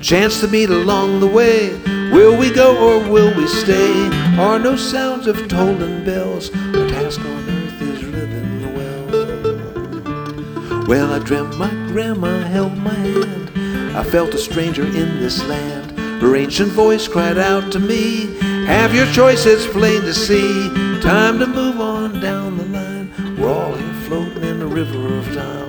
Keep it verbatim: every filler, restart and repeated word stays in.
chance to meet along the way. Will we go or will we stay? Are no sounds of tolling bells. Our task on earth is living well. Well, I dreamt my grandma held my hand. I felt a stranger in this land. Her ancient voice cried out to me, have your choices plain to see. Time to move on down the line. We're all here floating in the river of time.